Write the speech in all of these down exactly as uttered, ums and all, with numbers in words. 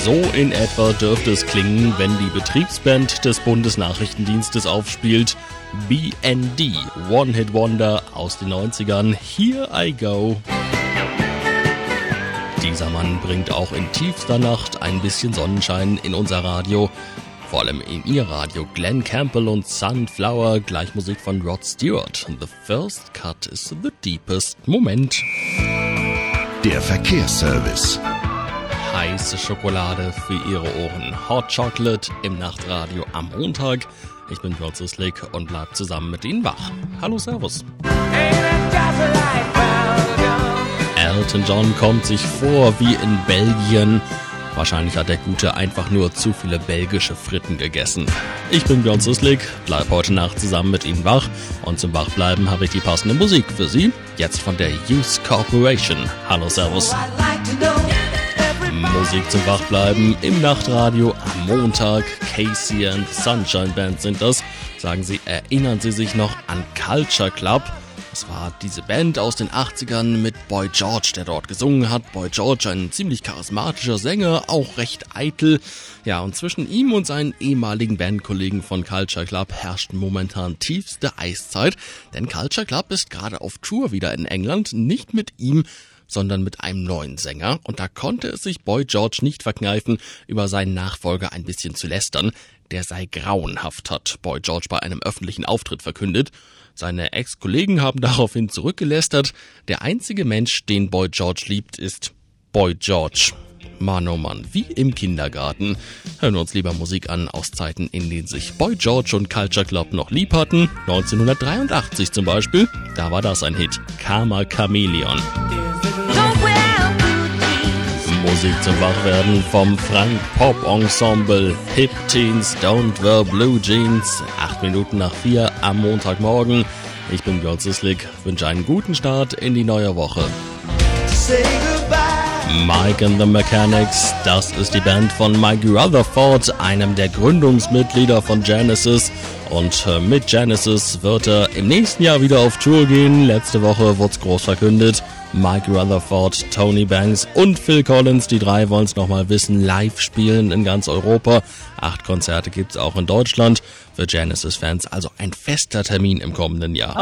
So in etwa dürfte es klingen, wenn die Betriebsband des Bundesnachrichtendienstes aufspielt. B N D, One Hit Wonder aus den neunzigern, Here I Go. Dieser Mann bringt auch in tiefster Nacht ein bisschen Sonnenschein in unser Radio. Vor allem in ihr Radio. Glenn Campbell und Sunflower, gleich Musik von Rod Stewart. The first cut is the deepest Moment. Der Verkehrsservice. Heiße Schokolade für Ihre Ohren. Hot Chocolate im Nachtradio am Montag. Ich bin Björn Slick und bleib zusammen mit Ihnen wach. Hallo, Servus. Elton John kommt sich vor wie in Belgien. Wahrscheinlich hat der Gute einfach nur zu viele belgische Fritten gegessen. Ich bin Björn Slick, bleib heute Nacht zusammen mit Ihnen wach. Und zum Wachbleiben habe ich die passende Musik für Sie. Jetzt von der Youth Corporation. Hallo, Servus. Musik zum Wachbleiben im Nachtradio am Montag. Casey and the Sunshine Band sind das. Sagen Sie, erinnern Sie sich noch an Culture Club? Das war diese Band aus den achtzigern mit Boy George, der dort gesungen hat. Boy George, ein ziemlich charismatischer Sänger, auch recht eitel. Ja, und zwischen ihm und seinen ehemaligen Bandkollegen von Culture Club herrscht momentan tiefste Eiszeit. Denn Culture Club ist gerade auf Tour wieder in England, nicht mit ihm, sondern mit einem neuen Sänger. Und da konnte es sich Boy George nicht verkneifen, über seinen Nachfolger ein bisschen zu lästern. Der sei grauenhaft, hat Boy George bei einem öffentlichen Auftritt verkündet. Seine Ex-Kollegen haben daraufhin zurückgelästert. Der einzige Mensch, den Boy George liebt, ist Boy George. Mann, oh Mann, wie im Kindergarten. Hören wir uns lieber Musik an aus Zeiten, in denen sich Boy George und Culture Club noch lieb hatten. neunzehnhundertdreiundachtzig zum Beispiel, da war das ein Hit. Karma Chameleon. Musik zum Wachwerden vom Frank Pop Ensemble. Hip Teens Don't Wear Blue Jeans. Acht Minuten nach vier am Montagmorgen. Ich bin Björn Slick, wünsche einen guten Start in die neue Woche. Mike and the Mechanics, das ist die Band von Mike Rutherford, einem der Gründungsmitglieder von Genesis. Und mit Genesis wird er im nächsten Jahr wieder auf Tour gehen. Letzte Woche wurde es groß verkündet. Mike Rutherford, Tony Banks und Phil Collins, die drei wollen es nochmal wissen, live spielen in ganz Europa. Acht Konzerte gibt's auch in Deutschland. Für Genesis-Fans also ein fester Termin im kommenden Jahr.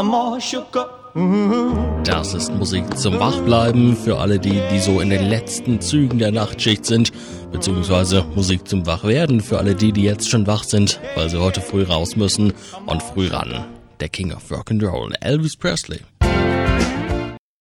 Das ist Musik zum Wachbleiben für alle die, die so in den letzten Zügen der Nachtschicht sind, beziehungsweise Musik zum Wachwerden für alle die, die jetzt schon wach sind, weil sie heute früh raus müssen und früh ran. Der King of Rock'n'Roll, Elvis Presley.